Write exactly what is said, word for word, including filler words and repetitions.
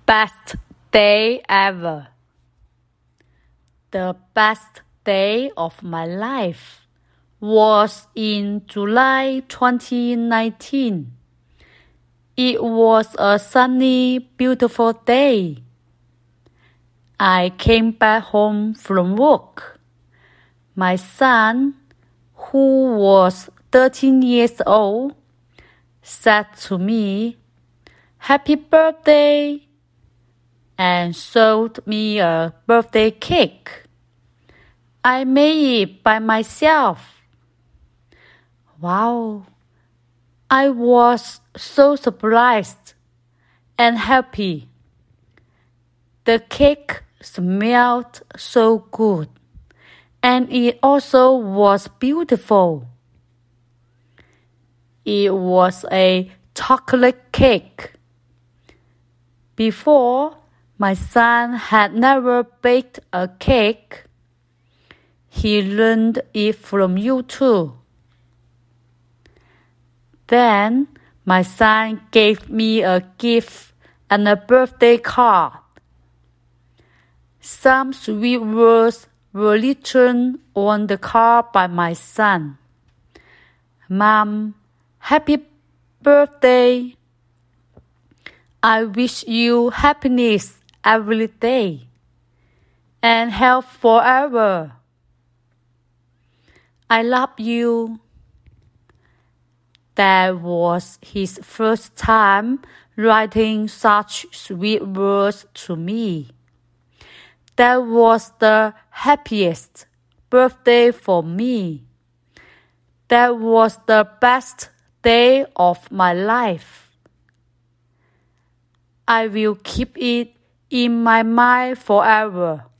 best day ever. The best day of my life was in July twenty nineteen. It was a sunny, beautiful day. I came back home from work. My son, who was thirteen years old, said to me, "Happy birthday," and showed me a birthday cake. I made it by myself. Wow! I was so surprised and happy. The cake smelled so good, and it also was beautiful. It was a chocolate cake. Before, my son had never baked a cake. He learned it from YouTube. Then, my son gave me a gift and a birthday card. Some sweet words were written on the card by my son. "Mom, happy birthday. I wish you happiness every day and health forever. I love you." That was his first time writing such sweet words to me. That was the happiest birthday for me. That was the best day of my life. I will keep it in my mind forever.